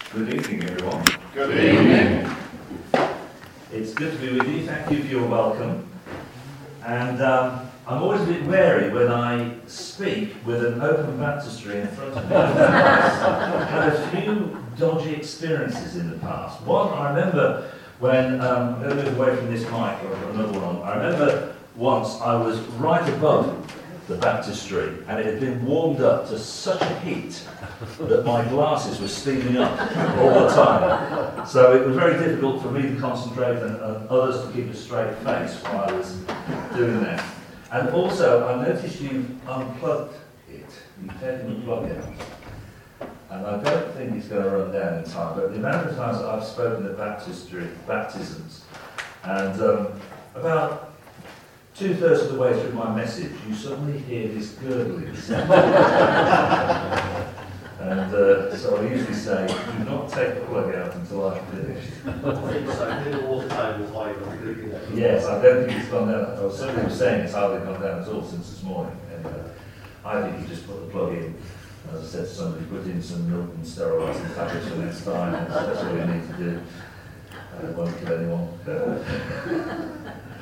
Good evening, everyone. Good evening. It's good to be with you. Thank you for your welcome. And I'm always a bit wary when I speak with an open baptistry in front of me. I've had a few dodgy experiences in the past. One, I remember when, I'm going to move away from this mic, I've got another one on. I remember once I was right above the baptistry and it had been warmed up to such a heat that my glasses were steaming up all the time. So it was very difficult for me to concentrate and others to keep a straight face while I was doing that. And also, I noticed you've unplugged it. You've taken the plug out. And I don't think it's going to run down in time, but the amount of times that I've spoken at baptisms, and about 2/3 of the way through my message, you suddenly hear this gurgling sound. And so I usually say, do not take the plug out until I've finished. Yes, I don't think it's gone down. I was certainly saying it's hardly gone down at all since this morning. And I think you just put the plug in. As I said to somebody, put in some milk and sterilise the tablets for next time. That's all you need to do. It won't kill anyone.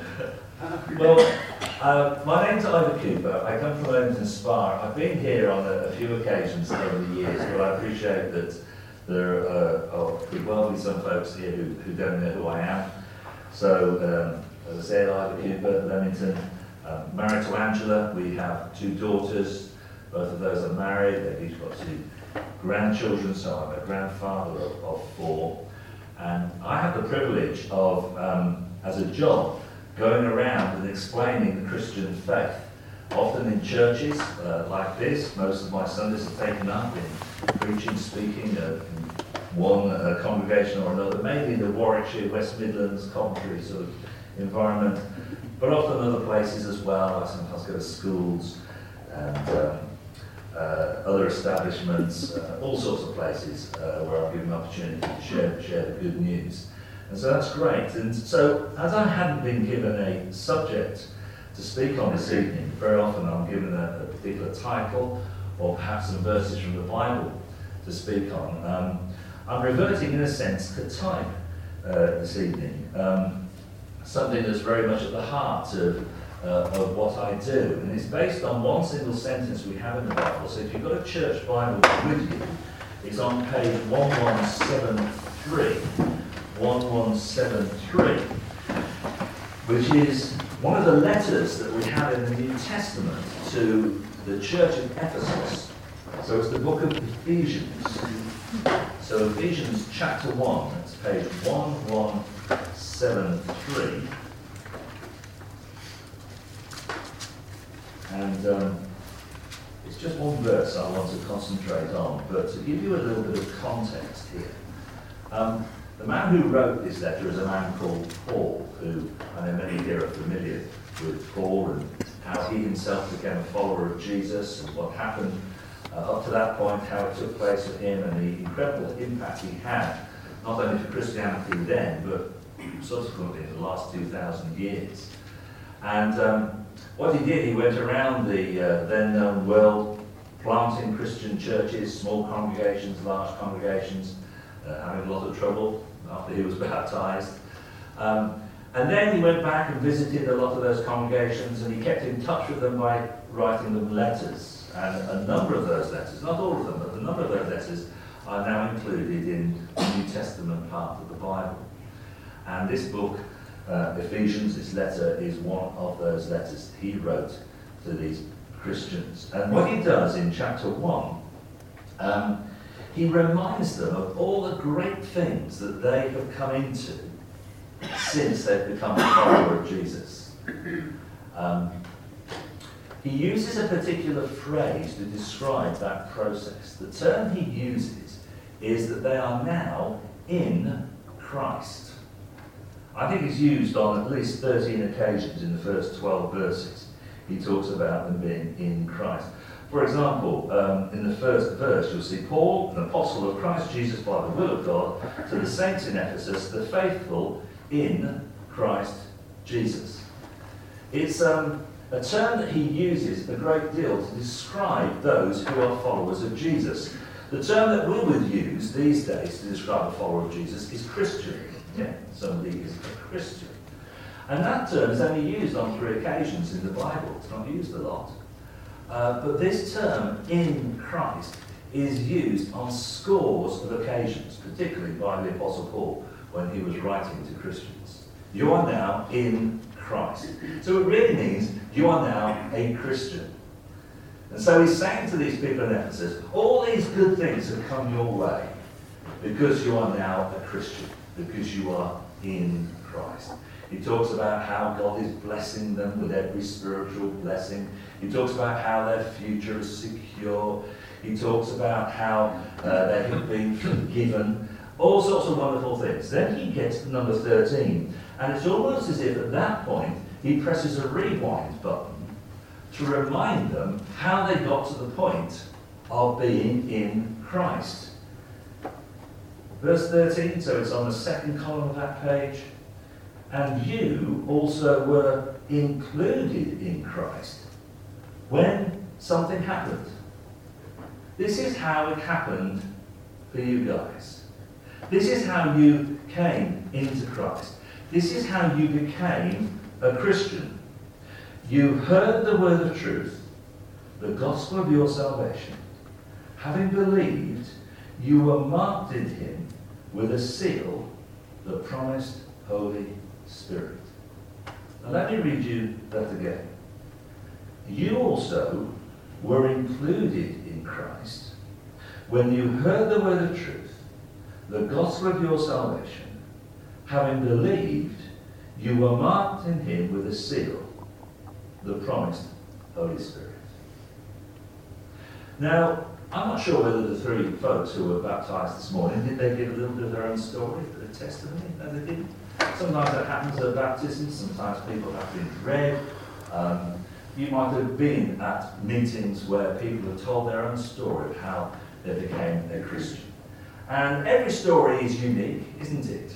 Well, my name's Ivor Cooper. I come from Leamington Spa. I've been here on a few occasions over the years, but I appreciate that there could well be some folks here who don't know who I am. So, as I said, Ivor Cooper, Leamington, married to Angela. We have 2 daughters. Both of those are married. They've each got 2 grandchildren, so I'm a grandfather of 4. And I have the privilege of, as a job, going around and explaining the Christian faith, often in churches like this. Most of my Sundays are taken up in preaching, speaking, in one congregation or another, mainly in the Warwickshire, West Midlands, Coventry sort of environment, but often other places as well. I sometimes go to schools and other establishments, all sorts of places where I'm given an opportunity to share the good news. And so that's great. And so, as I hadn't been given a subject to speak on this evening, very often I'm given a particular title or perhaps some verses from the Bible to speak on. I'm reverting, in a sense, to type this evening, something that's very much at the heart of what I do. And it's based on one single sentence we have in the Bible. So if you've got a church Bible with you, it's on page 1173. 1173, which is one of the letters that we have in the New Testament to the church of Ephesus. So it's the book of Ephesians. So Ephesians chapter 1, that's page 1173. And it's just one verse I want to concentrate on, but to give you a little bit of context here. The man who wrote this letter is a man called Paul, who I know many here are familiar with Paul and how he himself became a follower of Jesus and what happened up to that point, how it took place with him and the incredible impact he had, not only for Christianity then, but subsequently in the last 2,000 years. And what he did, he went around the then known world, planting Christian churches, small congregations, large congregations, having a lot of trouble after he was baptized. And then he went back and visited a lot of those congregations, and he kept in touch with them by writing them letters. And a number of those letters, not all of them, but a number of those letters are now included in the New Testament part of the Bible. And this book, Ephesians, this letter, is one of those letters he wrote to these Christians. And what he does in chapter 1, he reminds them of all the great things that they have come into since they've become a follower of Jesus. He uses a particular phrase to describe that process. The term he uses is that they are now in Christ. I think it's used on at least 13 occasions in the first 12 verses. He talks about them being in Christ. For example, in the first verse, you'll see Paul, an apostle of Christ Jesus by the will of God, to the saints in Ephesus, the faithful in Christ Jesus. It's a term that he uses a great deal to describe those who are followers of Jesus. The term that we would use these days to describe a follower of Jesus is Christian. Yeah, somebody is a Christian. And that term is only used on 3 occasions in the Bible. It's not used a lot. But this term, in Christ, is used on scores of occasions, particularly by the Apostle Paul when he was writing to Christians. You are now in Christ. So it really means you are now a Christian. And so he's saying to these people in Ephesus, all these good things have come your way because you are now a Christian, because you are in Christ. He talks about how God is blessing them with every spiritual blessing. He talks about how their future is secure. He talks about how they have been forgiven. All sorts of wonderful things. Then he gets to number 13. And it's almost as if at that point he presses a rewind button to remind them how they got to the point of being in Christ. Verse 13, so it's on the second column of that page. And you also were included in Christ when something happened. This is how it happened for you guys. This is how you came into Christ. This is how you became a Christian. You heard the word of truth, the gospel of your salvation. Having believed, you were marked in him with a seal, the promised Holy Spirit. Now let me read you that again. You also were included in Christ when you heard the word of truth, the gospel of your salvation. Having believed, you were marked in him with a seal, the promised Holy Spirit. Now, I'm not sure whether the 3 folks who were baptized this morning, did they give a little bit of their own story, their testimony? No, they didn't. Sometimes that happens at baptisms, sometimes people have been read. You might have been at meetings where people have told their own story of how they became a Christian. And every story is unique, isn't it?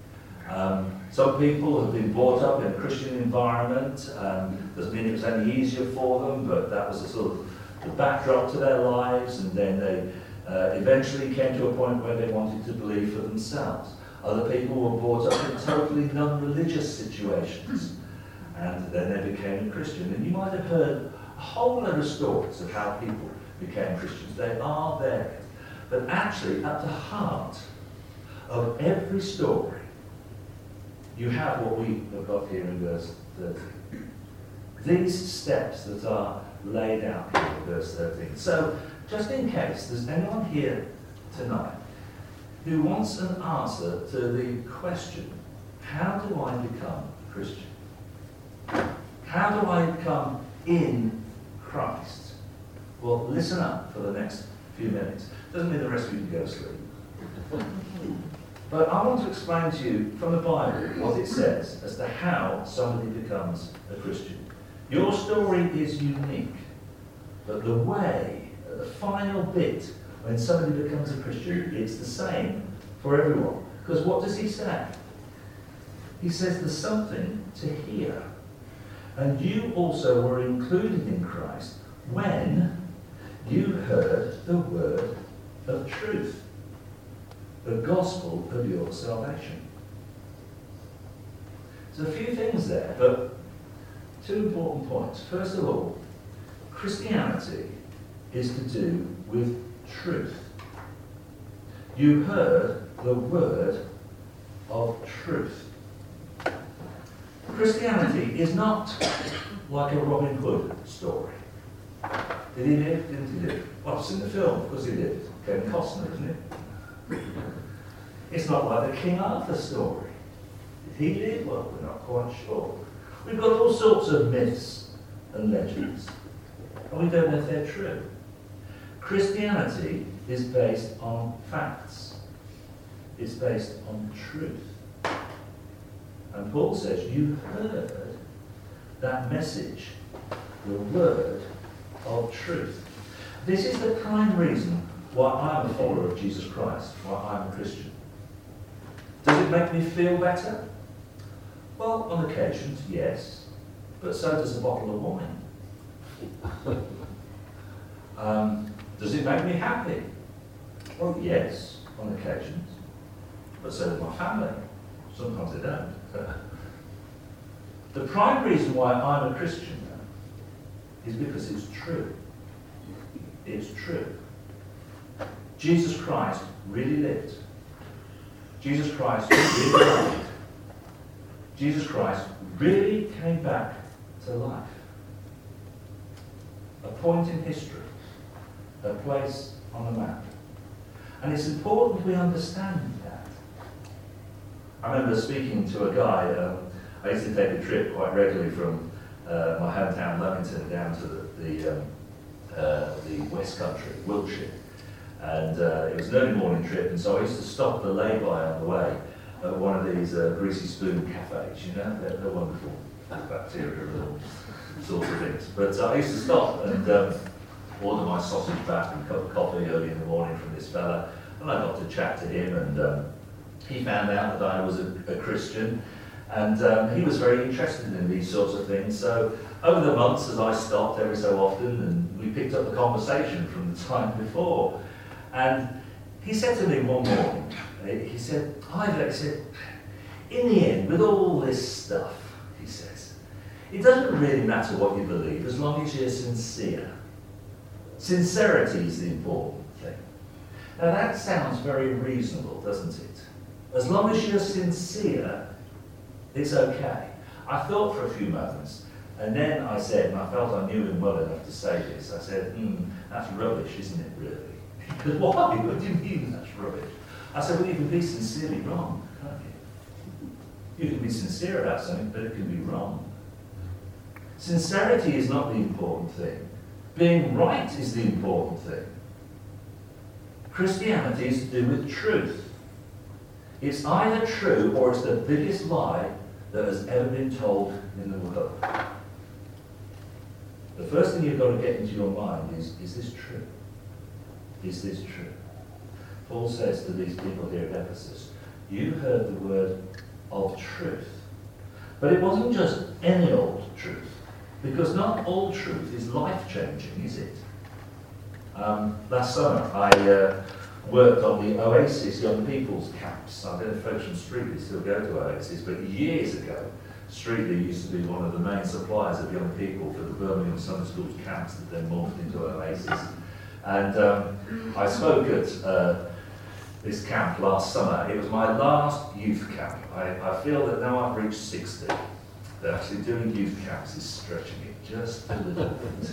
Some people have been brought up in a Christian environment. Doesn't mean it was any easier for them, but that was a sort of the backdrop to their lives, and then they eventually came to a point where they wanted to believe for themselves. Other people were brought up in totally non-religious situations, and then they became a Christian. And you might have heard a whole lot of stories of how people became Christians. They are there. But actually, at the heart of every story, you have what we have got here in verse 13. These steps that are laid out here in verse 13. So, just in case there's anyone here tonight who wants an answer to the question, how do I become a Christian? How do I become in Christ? Well, listen up for the next few minutes. Doesn't mean the rest of you can go to sleep. But I want to explain to you from the Bible what it says as to how somebody becomes a Christian. Your story is unique, but the way, the final bit, when somebody becomes a Christian, it's the same for everyone. Because what does he say? He says there's something to hear. And you also were included in Christ when you heard the word of truth, the gospel of your salvation. There's a few things there, but 2 important points. First of all, Christianity is to do with truth. You heard the word of truth. Christianity is not like a Robin Hood story. Did he live? Didn't he live? Well, I've seen the film, of course he lived. Kevin Costner, isn't it? It's not like the King Arthur story. Did he live? Well, we're not quite sure. We've got all sorts of myths and legends, and we don't know if they're true. Christianity is based on facts. It's based on truth. And Paul says, you heard that message, the word of truth. This is the prime reason why I'm a follower of Jesus Christ, why I'm a Christian. Does it make me feel better? Well, on occasions, yes. But so does a bottle of wine. Does it make me happy? Well, yes, on occasions. But so does my family. Sometimes they don't. The prime reason why I'm a Christian, though, is because it's true. It's true. Jesus Christ really lived. Jesus Christ really died. Jesus Christ really came back to life. A point in history. A place on the map. And it's important we understand that. I remember speaking to a guy, I used to take a trip quite regularly from my hometown Leamington down to the West Country, Wiltshire. And it was an early morning trip, and so I used to stop at the lay-by on the way at one of these greasy spoon cafes, you know, they're wonderful bacteria and all sorts of things. But I used to stop and order my sausage back and a cup of coffee early in the morning from this fella, and I got to chat to him, and he found out that I was a Christian, and he was very interested in these sorts of things. So over the months, as I stopped every so often, and we picked up the conversation from the time before, and he said to me one morning, he said, Ivor, he said, in the end, with all this stuff, he says, it doesn't really matter what you believe as long as you're sincere. Sincerity is the important thing. Now that sounds very reasonable, doesn't it? As long as you're sincere, it's okay. I thought for a few moments, and then I said, and I felt I knew him well enough to say this, I said, that's rubbish, isn't it, really? He goes, why? What do you mean that's rubbish? I said, well, you can be sincerely wrong, can't you? You can be sincere about something, but it can be wrong. Sincerity is not the important thing. Being right is the important thing. Christianity is to do with truth. It's either true or it's the biggest lie that has ever been told in the world. The first thing you've got to get into your mind is this true? Is this true? Paul says to these people here at Ephesus, you heard the word of truth. But it wasn't just any old truth, because not all truth is life-changing, is it? Last summer I worked on the Oasis Young People's Camps. I don't know if folks from Streetley still go to Oasis, but years ago, Streetley used to be one of the main suppliers of young people for the Birmingham Sunday School's camps that then morphed into Oasis. And I spoke at this camp last summer. It was my last youth camp. I feel that now I've reached 60, that actually doing youth camps is stretching it just a little bit.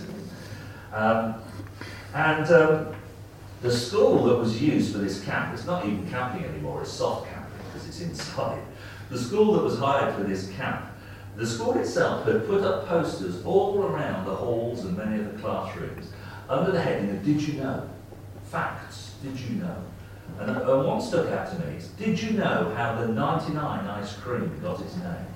The school that was used for this camp, it's not even camping anymore, it's soft camping because it's inside. The school that was hired for this camp, the school itself had put up posters all around the halls and many of the classrooms under the heading of Did You Know? Facts, did you know? And one stuck out to me, is, did you know how the 99 ice cream got its name?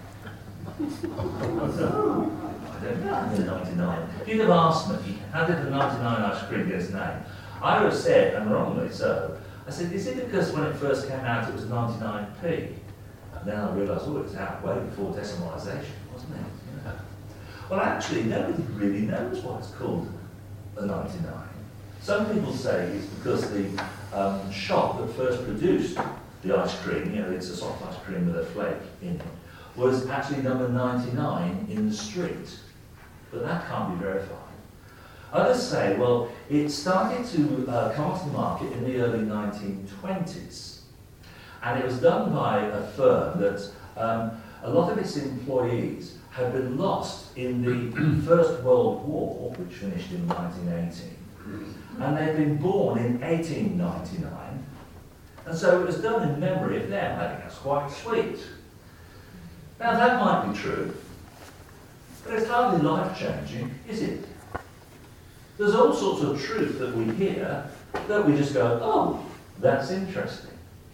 No, I don't know the 99. If you'd have asked me, how did the 99 ice cream get its name? I would have said, and wrongly so, I said, is it because when it first came out it was 99p? And then I realised, oh, it was out way before decimalisation, wasn't it? You know? Well, actually, nobody really knows why it's called a 99. Some people say it's because the shop that first produced the ice cream, you know, it's a soft ice cream with a flake in it, was actually number 99 in the street. But that can't be verified. Others say, well, it started to come onto the market in the early 1920s. And it was done by a firm that a lot of its employees had been lost in the First World War, which finished in 1918. And they'd been born in 1899. And so it was done in memory of them. I think that's quite sweet. Now that might be true, but it's hardly life-changing, is it? There's all sorts of truth that we hear that we just go, oh, that's interesting.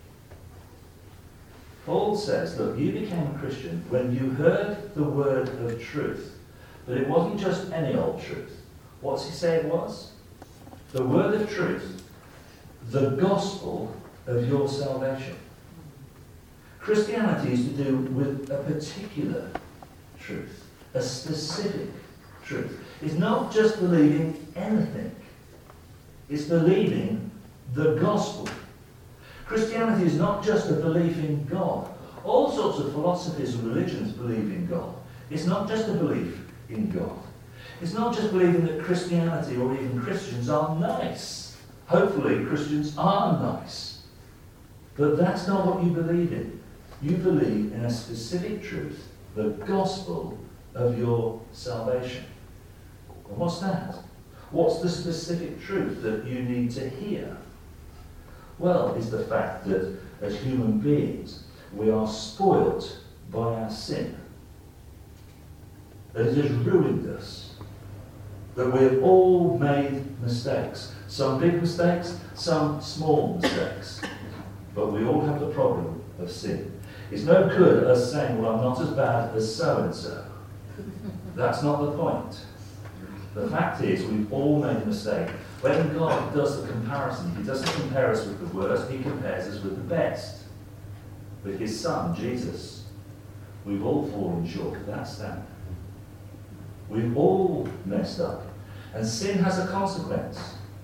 Paul says, look, you became a Christian when you heard the word of truth. But it wasn't just any old truth. What's he say it was? The word of truth, the gospel of your salvation. Christianity is to do with a particular truth, a specific truth. It's not just believing anything. It's believing the gospel. Christianity is not just a belief in God. All sorts of philosophies and religions believe in God. It's not just a belief in God. It's not just believing that Christianity or even Christians are nice. Hopefully Christians are nice. But that's not what you believe in. You believe in a specific truth, the gospel of your salvation. And what's that? What's the specific truth that you need to hear? Well, it's the fact that as human beings, we are spoilt by our sin. That it has ruined us. That we've all made mistakes. Some big mistakes, some small mistakes. But we all have the problem of sin. It's no good us saying, well, I'm not as bad as so-and-so. That's not the point. The fact is, we've all made a mistake. When God does the comparison, he doesn't compare us with the worst, he compares us with the best. With his son, Jesus. We've all fallen short of that standard. We've all messed up. And sin has a consequence.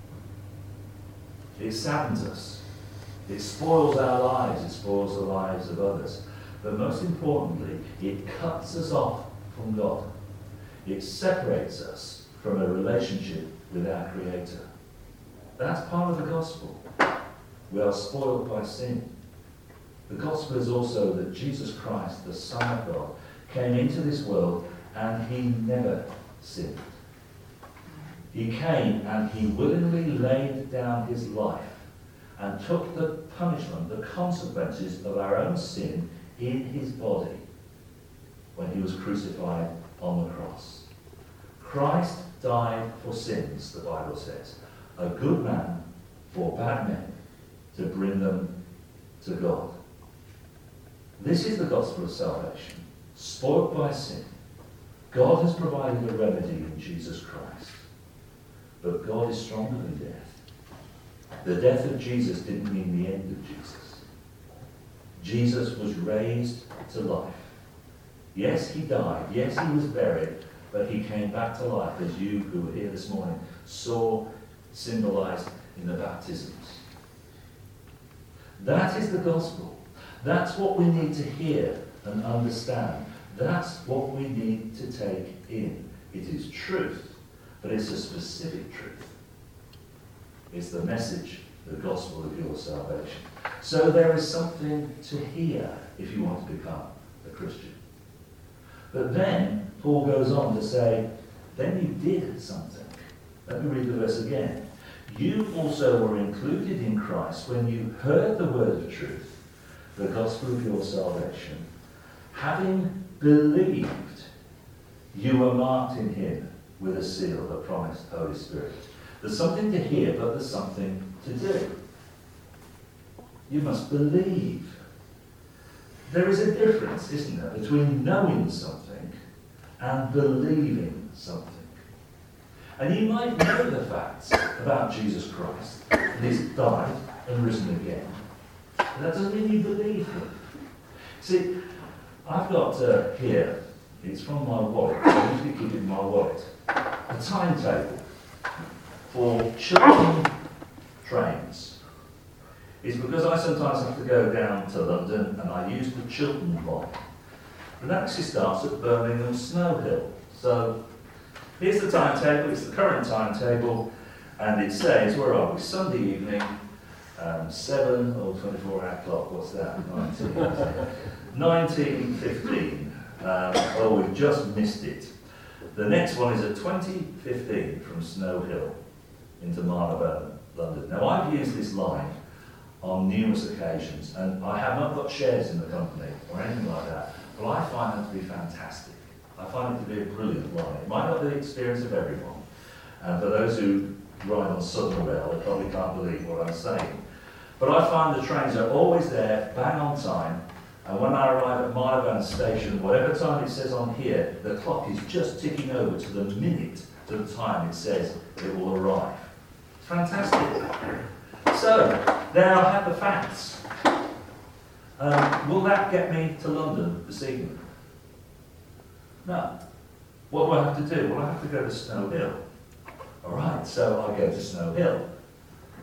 It saddens us. It spoils our lives. It spoils the lives of others. But most importantly, it cuts us off from God. It separates us from a relationship with our Creator. That's part of the gospel. We are spoiled by sin. The gospel is also that Jesus Christ, the Son of God, came into this world and he never sinned. He came and he willingly laid down his life and took the punishment, the consequences of our own sin in his body when he was crucified on the cross. Christ died for sins, the Bible says. A good man for bad men to bring them to God. This is the gospel of salvation. Spoiled by sin, God has provided a remedy in Jesus Christ. But God is stronger than death. The death of Jesus didn't mean the end of Jesus. Jesus was raised to life. Yes, he died. Yes, he was buried. But he came back to life, as you who were here this morning saw symbolized in the baptisms. That is the gospel. That's what we need to hear and understand. That's what we need to take in. It is truth, but it's a specific truth. It's the message, the gospel of your salvation. So there is something to hear if you want to become a Christian. But then Paul goes on to say, then you did something. Let me read the verse again. You also were included in Christ when you heard the word of truth, the gospel of your salvation. Having believed, you were marked in him with a seal, the promised Holy Spirit. There's something to hear, but there's something to do. You must believe. There is a difference, isn't there, between knowing something and believing something. And you might know the facts about Jesus Christ, that he's died and risen again. But that doesn't mean you believe him. See, I've got here, it's from my wallet, I usually keep it in my wallet, a timetable for Chiltern trains. It's because I sometimes have to go down to London and I use the Chiltern line. And that actually starts at Birmingham Snow Hill. So here's the timetable, it's the current timetable, and it says, where are we? Sunday evening, 7 or 24-hour clock, what's that? 19:15. Oh, we've just missed it. The next one is at 20:15 from Snow Hill into Marylebone, London. Now, I've used this line on numerous occasions, and I have not got shares in the company or anything like that, but I find it to be fantastic. I find it to be a brilliant line. It might not be the experience of everyone, and for those who ride on Southern Rail, they probably can't believe what I'm saying. But I find the trains are always there, bang on time, and when I arrive at Marylebone Station, whatever time it says on here, the clock is just ticking over to the minute to the time it says it will arrive. Fantastic. So, there I have the facts. Will that get me to London this evening? No. What do I have to do? Well, I have to go to Snow Hill. All right, so I go to Snow Hill.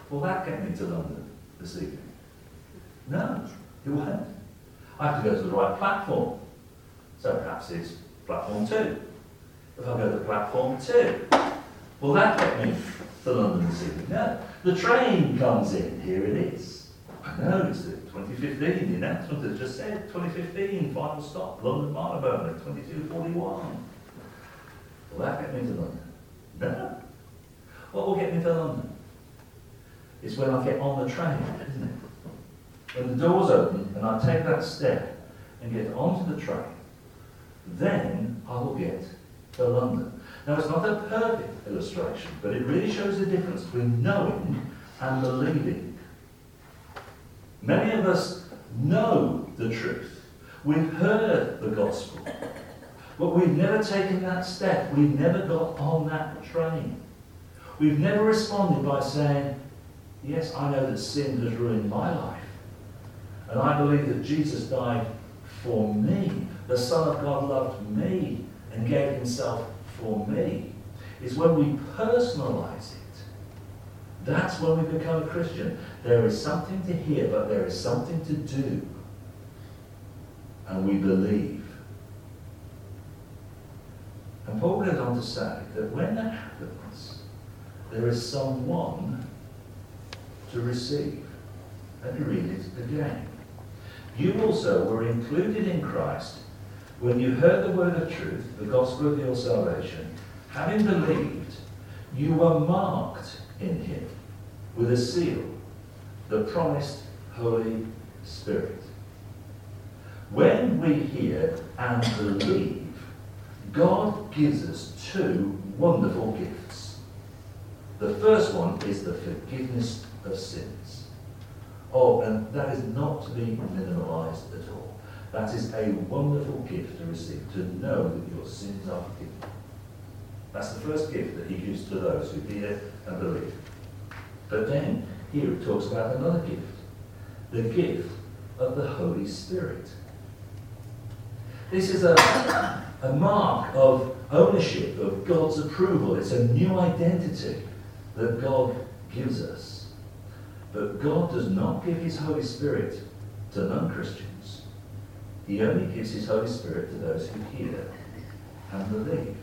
Will that get me to London this evening? No, it won't. I have to go to the right platform. So perhaps it's platform 2. If I go to platform 2, will that get me to London this evening? No. The train comes in. Here it is. I know it's 2015. The announcement has just said 2015, final stop, London Marylebone at 22:41. Will that get me to London? No. What will get me to London? It's when I get on the train, isn't it? When the doors open and I take that step and get onto the train, then I will get to London. Now, it's not a perfect illustration, but it really shows the difference between knowing and believing. Many of us know the truth. We've heard the gospel, but we've never taken that step. We've never got on that train. We've never responded by saying, yes, I know that sin has ruined my life, and I believe that Jesus died for me. The Son of God loved me and gave himself for me. It's when we personalize it. That's when we become a Christian. There is something to hear, but there is something to do. And we believe. And Paul goes on to say that when that happens, there is someone to receive. Let me read it again. You also were included in Christ when you heard the word of truth, the gospel of your salvation. Having believed, you were marked in him with a seal, the promised Holy Spirit. When we hear and believe, God gives us 2 wonderful gifts. The first one is the forgiveness of sins. Oh, and that is not to be minimalized at all. That is a wonderful gift to receive, to know that your sins are forgiven. That's the first gift that he gives to those who hear and believe. But then, here it talks about another gift. The gift of the Holy Spirit. This is a mark of ownership, of God's approval. It's a new identity that God gives us. But God does not give his Holy Spirit to non-Christians. He only gives his Holy Spirit to those who hear and believe.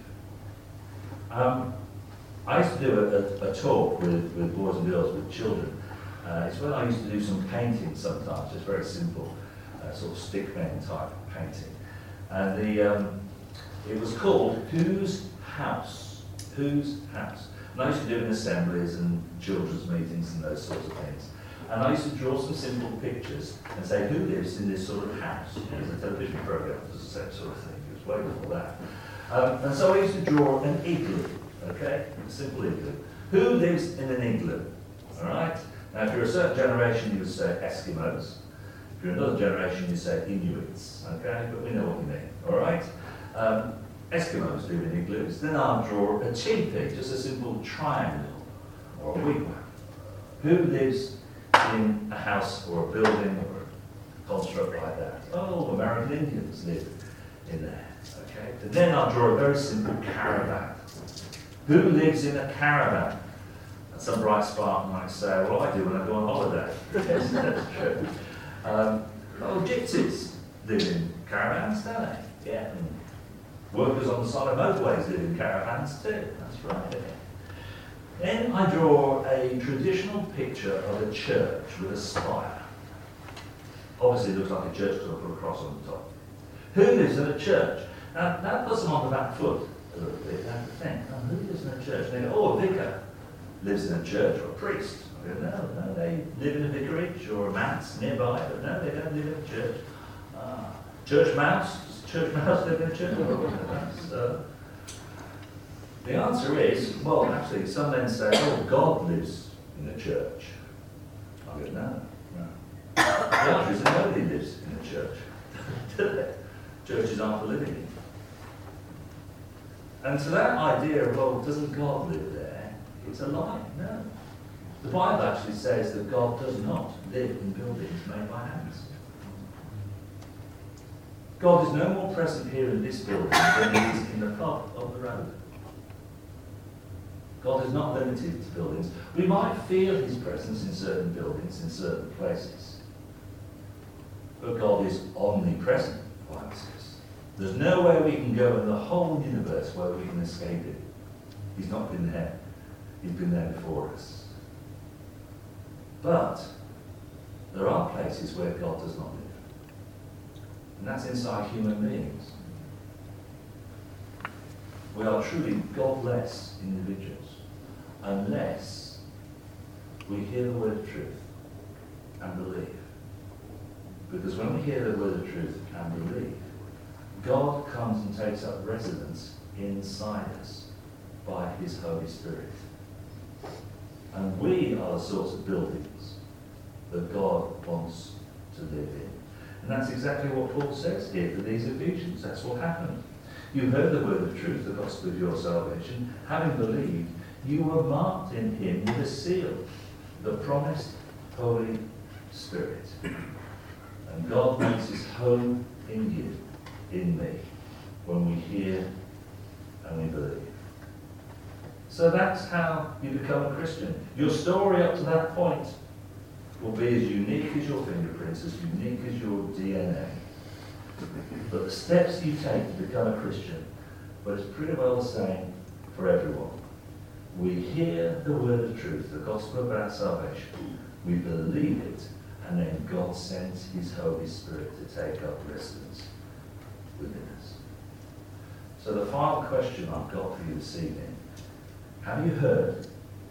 I used to do a talk with boys and girls, with children. It's when I used to do some painting sometimes, just very simple, sort of stickman type painting. And it was called Whose House? Whose House? And I used to do it in assemblies and children's meetings and those sorts of things. And I used to draw some simple pictures and say, who lives in this sort of house? There's a television program, there's the same sort of thing. It was way before that. And so I used to draw an igloo, okay? A simple igloo. Who lives in an igloo? All right? Now, if you're a certain generation, you would say Eskimos. If you're another generation, you say Inuits, okay? But we know what we mean, all right? Eskimos live in igloos. Then I'll draw a teepee, just a simple triangle, or a wigwam. Who lives in a house or a building or a construct like that? Oh, American Indians live in there, okay? And then I'll draw a very simple caravan. Who lives in a caravan? And some bright spark might say, well, I do when I go on holiday. Yes, that's true. Gypsies live in caravans, don't they? Yeah. Workers on the side of motorways live in caravans too. That's right. Then I draw a traditional picture of a church with a spire. Obviously it looks like a church because I put a cross on the top. Who lives in a church? Now that puts them on the back foot a little bit. They have to think, oh, who lives in a church? And they go, oh, a vicar lives in a church, or a priest. I go, no, they live in a vicarage or a manse nearby, but no, they don't live in a church. Church mouse? Does church mouse live in a church? So, the answer is, well, actually, some men say, oh, God lives in a church. I go, no. The answer is that nobody lives in a church. Do they? Churches aren't for living in. And so that idea of, well, doesn't God live there? It's a lie. No. The Bible actually says that God does not live in buildings made by hands. God is no more present here in this building than he is in the pub up the road. God is not limited to buildings. We might feel his presence in certain buildings, in certain places. But God is omnipresent, the Bible says. There's nowhere we can go in the whole universe where we can escape him. He's not been there. He's been there before us. But there are places where God does not live. And that's inside human beings. We are truly godless individuals unless we hear the word of truth and believe. Because when we hear the word of truth and believe, God comes and takes up residence inside us by his Holy Spirit. And we are the sorts of buildings that God wants to live in. And that's exactly what Paul says here to these Ephesians. That's what happened. You heard the word of truth, the gospel of your salvation. Having believed, you were marked in him with a seal, the promised Holy Spirit. And God makes his home in you, in me, when we hear and we believe. So that's how you become a Christian. Your story up to that point will be as unique as your fingerprints, as unique as your DNA. But the steps you take to become a Christian, but it's pretty well the same for everyone. We hear the word of truth, the gospel of our salvation. We believe it, and then God sends his Holy Spirit to take up residence within us. So the final question I've got for you this evening, have you heard?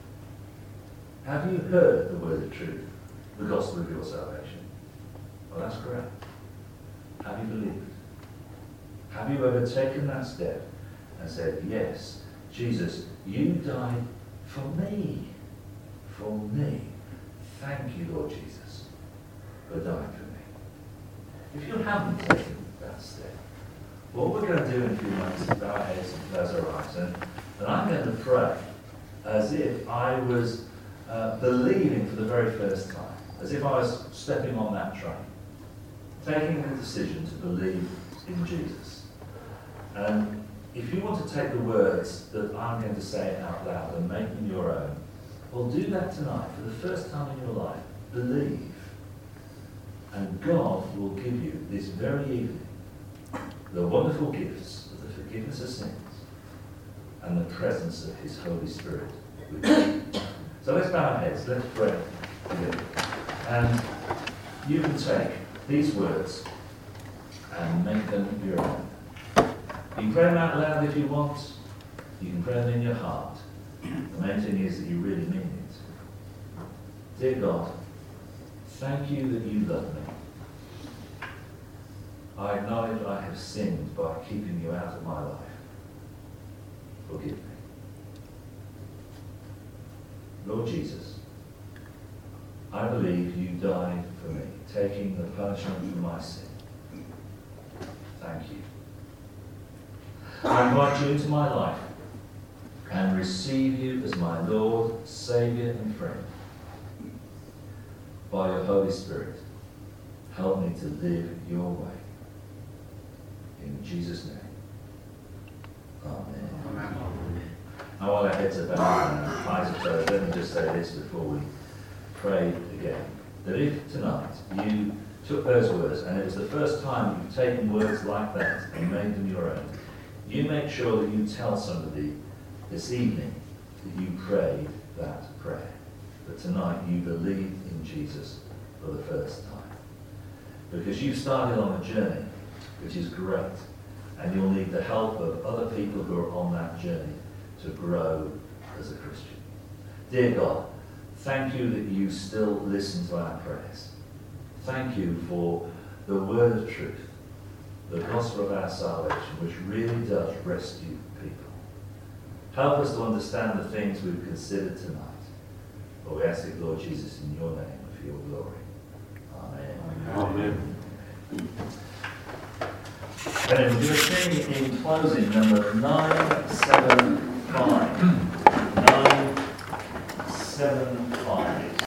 Have you heard the word of truth, the gospel of your salvation? Well, that's great. Have you believed? Have you ever taken that step and said, yes, Jesus, you died for me. For me. Thank you, Lord Jesus, for dying for me. If you haven't taken that step, what we're going to do in a few moments is bow our heads and close our eyes. And I'm going to pray as if I was believing for the very first time. As if I was stepping on that train. Taking the decision to believe in Jesus. And if you want to take the words that I'm going to say out loud and make them your own, well, do that tonight for the first time in your life. Believe. And God will give you this very evening the wonderful gifts of the forgiveness of sins and the presence of his Holy Spirit with you. So let's bow our heads. Let's pray together. And you can take these words and make them your own. You can pray them out loud if you want. You can pray them in your heart. The main thing is that you really mean it. Dear God, thank you that you love me. I acknowledge I have sinned by keeping you out of my life. Forgive me. Lord Jesus, I believe you died for me, taking the punishment for my sin. Thank you. I invite you into my life and receive you as my Lord, Saviour and friend. By your Holy Spirit, help me to live your way. In Jesus' name. Amen. Amen. Now while our heads are bowed and our eyes are closed, let me just say this before we pray again. That if tonight you took those words and it was the first time you've taken words like that and made them your own, you make sure that you tell somebody this evening that you prayed that prayer. That tonight you believe in Jesus for the first time. Because you've started on a journey, which is great, and you'll need the help of other people who are on that journey to grow as a Christian. Dear God, thank you that you still listen to our prayers. Thank you for the word of truth, the gospel of our salvation, which really does rescue people. Help us to understand the things we've considered tonight. But we ask it, Lord Jesus, in your name and for your glory. Amen. Amen. And we're going to sing in closing number 975. 975.